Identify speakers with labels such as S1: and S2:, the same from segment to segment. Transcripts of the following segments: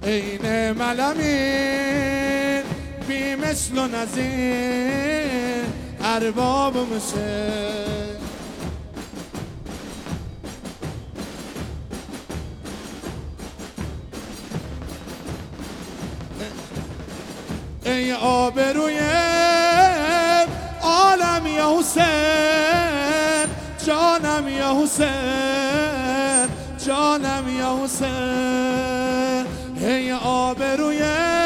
S1: عین ملمین بی مثل و نظیر ارباب مسن. ای آبروی عالم یا حسین، جانم یا حسین، جانم یا حسین. ای آبروی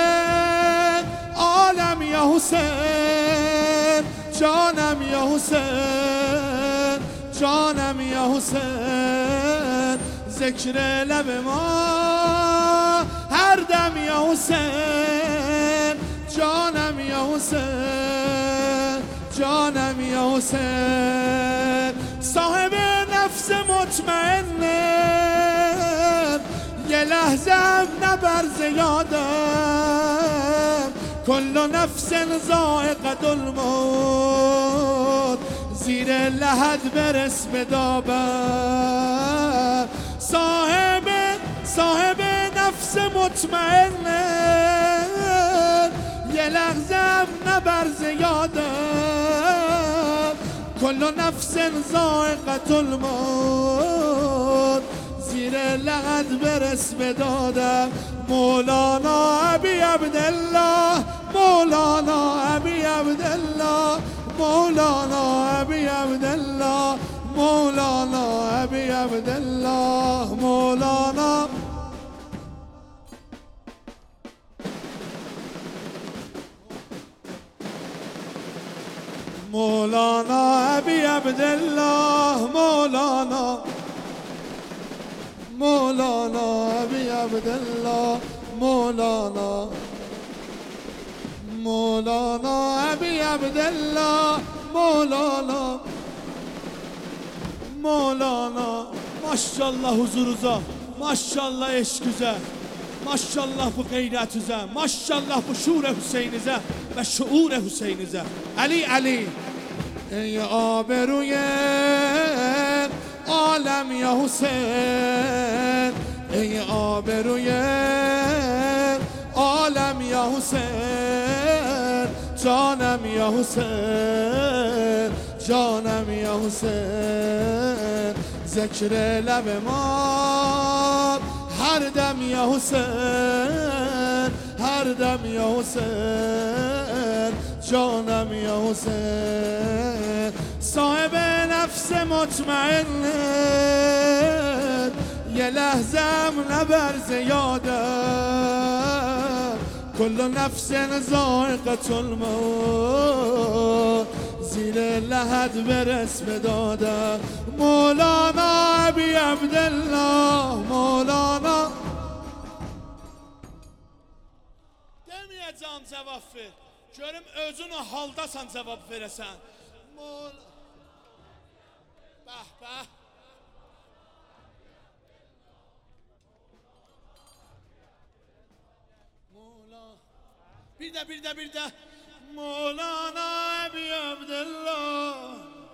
S1: عالم یا حسین، جانم یا حسین، جانم یا حسین. ذکر لب ما هر دم یا حسین، جانم یا حسین، جانم یا حسین. صاحب نفس مطمئنه یه لحظه هم نبر زیادم. کل نفس ذائقة الموت زیر لحد برس بدابم. صاحب نفس مطمئنه یه لحظه هم نبر زیادم. کل نفس ذائقة الموت زیر لحد برس بدادم. مولانا ابی عبدالله، مولانا ابی عبدالله، مولانا ابی عبدالله، مولانا ابی عبدالله. مولانا مولانا ابی عبدالله، مولانا مولانا ابی عبدالله، مولانا مولانا ابی عبدالله، مولانا مولانا. Maşallah huzuruza, maşallah eşküze, maşallah bu gayretize, maşallah bu şuur Hüseynize ve şuur Hüseynize. Ali Ali. Ey آبروی عالم یا حسین، ای آبروی عالم یا حسین، جانم یا حسین، جانم یا حسین. ذکر لب ما هر دم یا حسین، هر دم یا حسین، جانم یا حسین. صاحب نفس مطمئنه یه لحظه هم نبر زیادم. کل نفس ذائقة الموت زیر لحد برس بدادم. مولانا ابی عبدالله، مولانا. Demeyeceğim cevap ver. Görüm özün o haldasan cevap veresen. Bah bah. Bir de Mevlana Ebi Abdullah.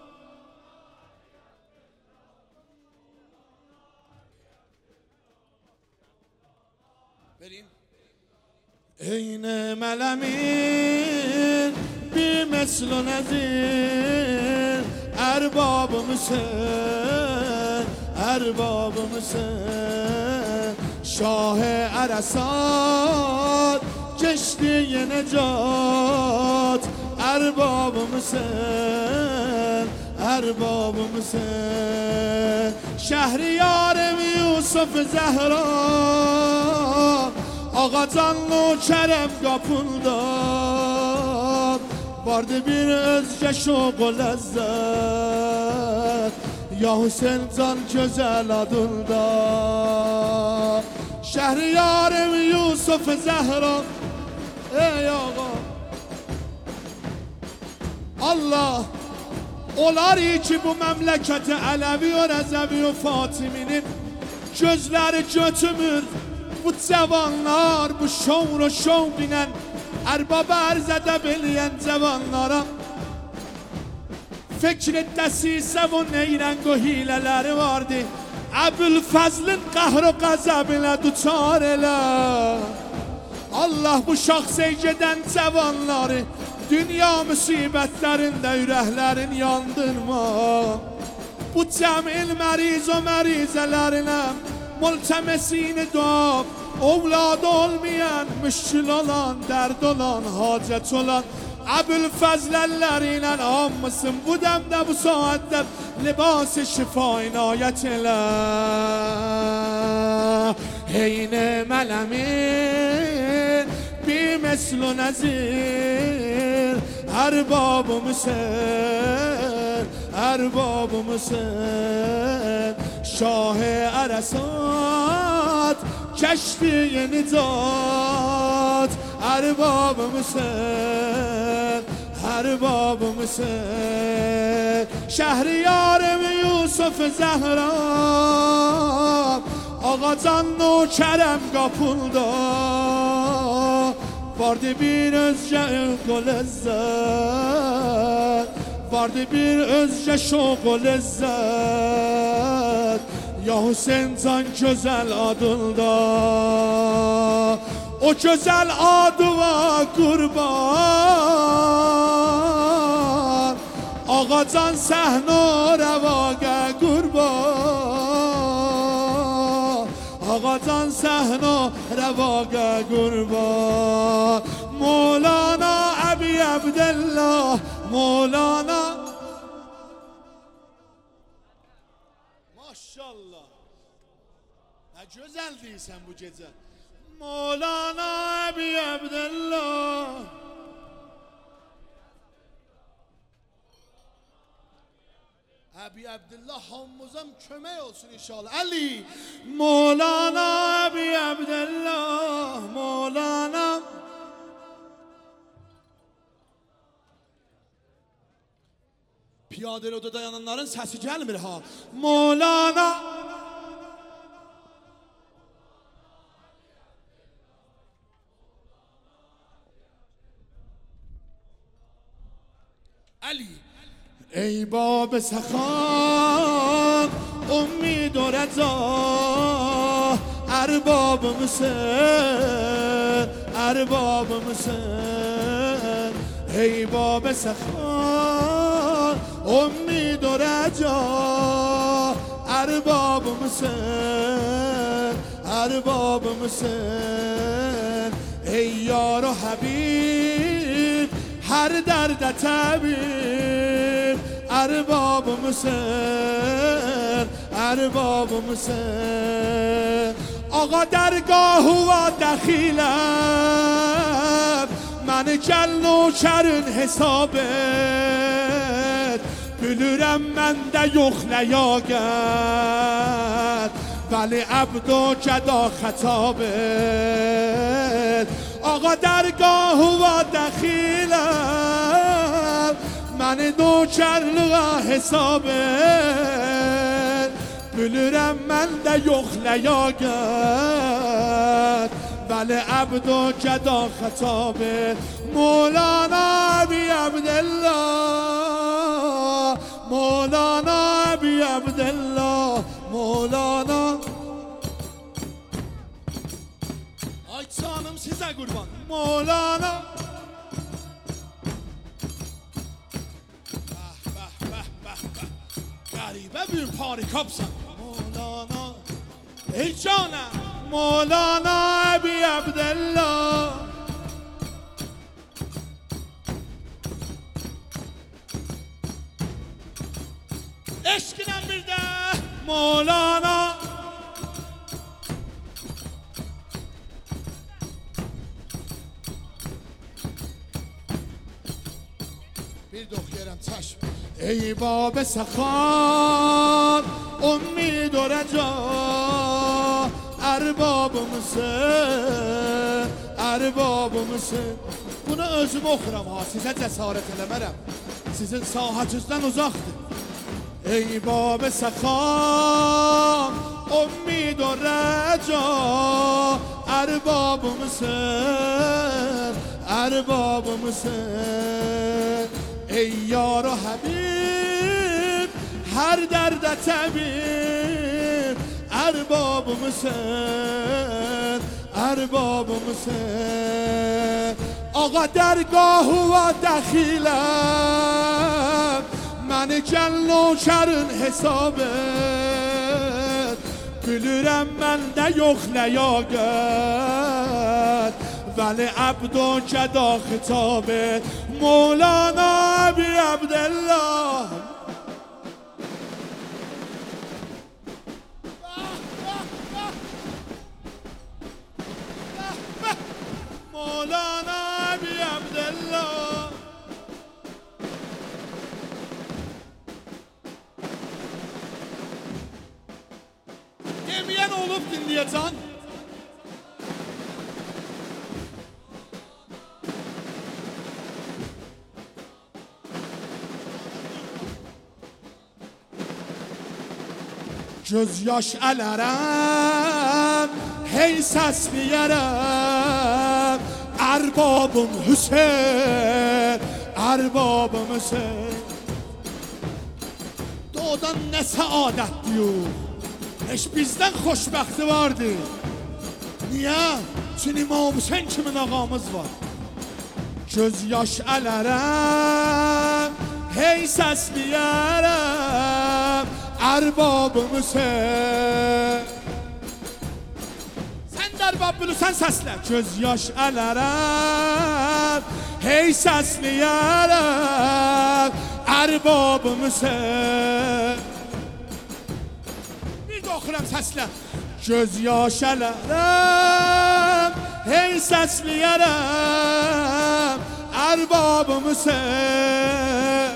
S1: Vereyim. Eyne melemin bir meslu nezir erbab-ı müsen, erbab-ı müsen. Şah-ı Arasat کشتی نجات ارباب مسن، ارباب مسن. شهریارم یوسف زهرا آقا جان نوکرم kapında vardı bir özce şoq و lezzet ya Hüseyin can güzel adında. Şehriyarım Yusuf Zehra ey ağa Allah olar ki bu memleketi Ələvi və Rəzəvi və Fatiminin gözləri götümür. Bu cavanlar bu şovr و şovq ilə ərbab ərz edə biləyən cavanlara fikr dəsisə və neyrəng و hilələri vardı. ابوالفضل قهر و غضب ilə duçar elə. Allah bu şəxs gedən cavanları dünya müsibətlərində ürəklərin yandırma. Bu cəmil məriz o mərizələrinə multəmesini dua, ovlad olmayan, müşkül olan, dərd olan, hacət olan ابوالفضلlərlə hamısın bu dəmdə, bu saatdə libas-ı şifa inayət elə. Eyni mələmin bir meslu nəzir, ərbabımızın, ərbabımızın, şah-ı ərəsat, kəşfi nicat, ərbabımızın, ərbabımızın. Şəhriyarım Yusuf Zəhra, Ağacan nökərəm qapında, vardı bir özgə övq-ü ləzzət, vardı bir özgə şoq-ü ləzzət. Ya Hüseyin can gözəl adında, o gözəl adıva qurban, Ağacan səhnə rəvaqə qurban, Ağacan səhnə rəvaqə qurban. Mevlana Əbi Abdullah, Mevlana. Maşallah, nə gözəl deyirsən bu gecə. Mevlana Əbi Abdullah, Əbi Abdullah hamımızam kömək olsun inşallah. Ali Mevlana Əbi Abdullah, Mevlana. Piyaderoda dayananların səsi gəlmir ha. Mevlana Ali. ای باب سخا امید و رضا، ارباب مسن، ارباب مسن. ای باب سخا امید و رضا، ارباب مسن، ارباب مسن. ای یار و حبیب هر درد طبیب، ارباب مسن، ارباب مسن. آقا درگاه و دخیلم، من کل نوکرین حسابت، بلورم من ده یخ نیاگد، ولی عبد و گدا خطابت. آقا درگاه و دخیلم، من نوکرلغا حسابت، بلورم من ده یخ نیاگد، ولی عبد و گدا خطابت. مولانا ابی عبدالله، مولانا ابی عبدالله، مولانا. Ay canım size kurban. Mevlana. Garibe bir parikapsan. Mevlana. Ey canım. Mevlana Ebi Abdullah. Eşkinen bir de Mevlana. Bir de okuyarım çaşm. Ey bab سخان امید و رجا، erbabımızın, erbabımızın. Bunu özüm oxuram ha, sizə cəsarət eləmərəm, sizin sahəcizdən uzaqdır. Ey bab سخان امید و رجا، erbabımızın, erbabımızın. ای یار و حبیب هر درد طبیب، اربابımsın اربابımsın آقا درگاه و دخیلم من گل نوکرın hesabet Bilirəm məndə yox ləyaqət Vəli əbd-o gəda xitab et Mevlana Əbi Əbdəllah Mevlana Əbi Əbdəllah Demeyen olup dinleyeceksin. Göz yaş ələrəm, hey səsliyərəm Ərbabım Hüseyin, ərbabım Hüseyin Doğudan nə səadət diyor Eş bizden xoşbəxti vardı. Niye? Çünkü İmam Hüseyin kimin ağamız var. Göz yaş ələrəm, hey səsliyərəm Ərbabım Hüseyin Sən də ərbab bilirsən səslə Göz yaş ələrəm, hey səsliyərəm Ərbabım Hüseyin oxuram səslə Göz yaş ələrəm, hey səsliyərəm Ərbabımsın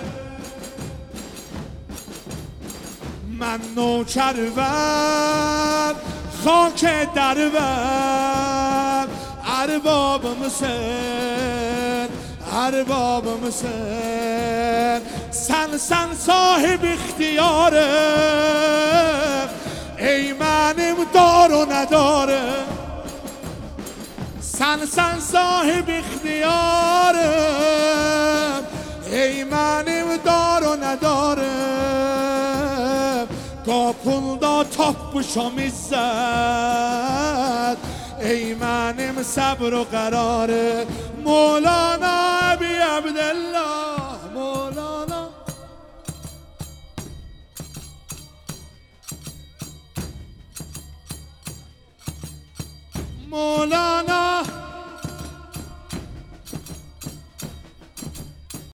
S1: Mən nökərvəm, xak dərvəm Ərbabımsın, ərbabımsın Sən sahib ixtiyarım Ey mənim dar o nədarım Sən sahib ixtiyarım Ey mənim dar o nədarım Qapında tapmışam izzət Ey mənim səbr o qərarım Mevlana Əbi Əbdəllah